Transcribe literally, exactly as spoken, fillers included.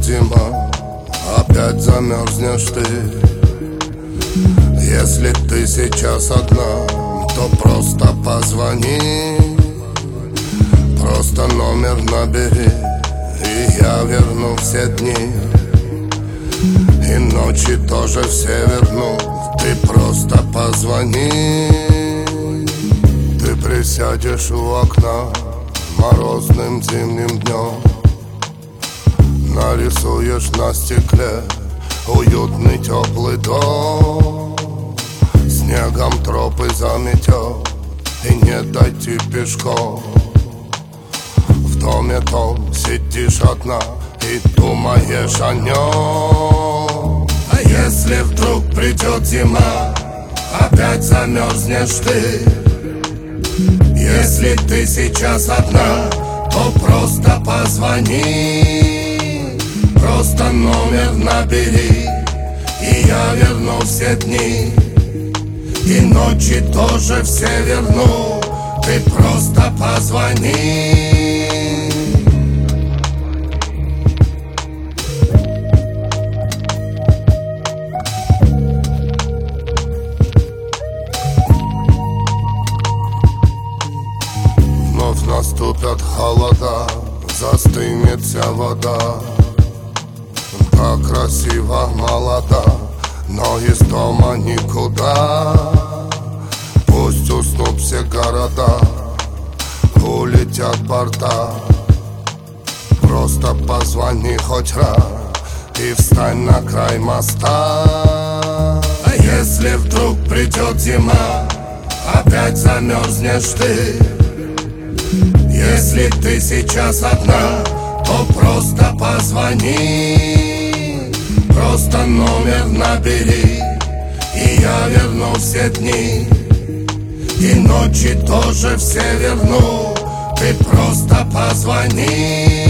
зима, опять замерзнешь ты. Если ты сейчас одна, то просто позвони, просто номер набери, и я верну все дни. И ночи тоже все верну, ты просто позвони. Ты присядешь у окна морозным зимним днем, нарисуешь на стекле уютный теплый дом, снегом тропы заметет и не дойти пешком. В доме том сидишь одна и думаешь о нем. А если вдруг придет зима, опять замерзнешь ты. Если ты сейчас одна, то просто позвони, просто номер набери, и я верну все дни. И ночи тоже все верну, ты просто позвони. Вновь наступят холода, застынет вся вода. Так красиво, молода, но из дома никуда. Пусть уснут все города, улетят борта. Просто позвони хоть раз и встань на край моста. А если вдруг придет зима, опять замерзнешь ты. Если ты сейчас одна, то просто позвони, просто номер набери, и я верну все дни. И ночи тоже все верну, ты просто позвони.